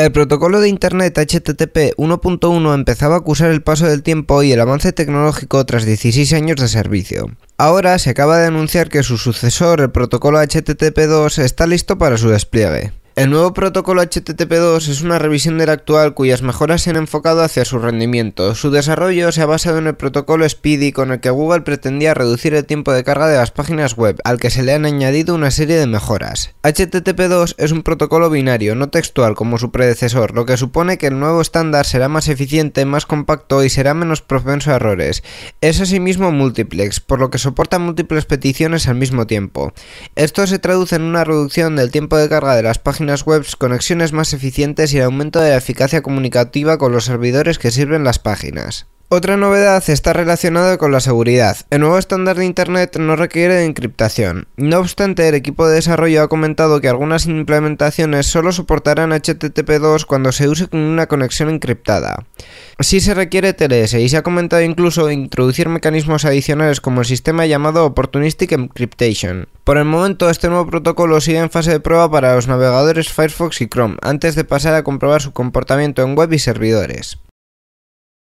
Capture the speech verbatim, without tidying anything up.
El protocolo de Internet H T T P uno punto uno empezaba a acusar el paso del tiempo y el avance tecnológico tras dieciséis años de servicio. Ahora se acaba de anunciar que su sucesor, el protocolo H T T P dos, está listo para su despliegue. El nuevo protocolo H T T P dos es una revisión del actual cuyas mejoras se han enfocado hacia su rendimiento. Su desarrollo se ha basado en el protocolo Speedy, con el que Google pretendía reducir el tiempo de carga de las páginas web, al que se le han añadido una serie de mejoras. H T T P dos es un protocolo binario, no textual como su predecesor, lo que supone que el nuevo estándar será más eficiente, más compacto y será menos propenso a errores. Es asimismo multiplex, por lo que soporta múltiples peticiones al mismo tiempo. Esto se traduce en una reducción del tiempo de carga de las páginas web, conexiones más eficientes y el aumento de la eficacia comunicativa con los servidores que sirven las páginas. Otra novedad está relacionada con la seguridad. El nuevo estándar de Internet no requiere de encriptación. No obstante, el equipo de desarrollo ha comentado que algunas implementaciones solo soportarán H T T P dos cuando se use con una conexión encriptada. Sí se requiere T L S y se ha comentado incluso introducir mecanismos adicionales como el sistema llamado Opportunistic Encryption. Por el momento, este nuevo protocolo sigue en fase de prueba para los navegadores Firefox y Chrome, antes de pasar a comprobar su comportamiento en web y servidores.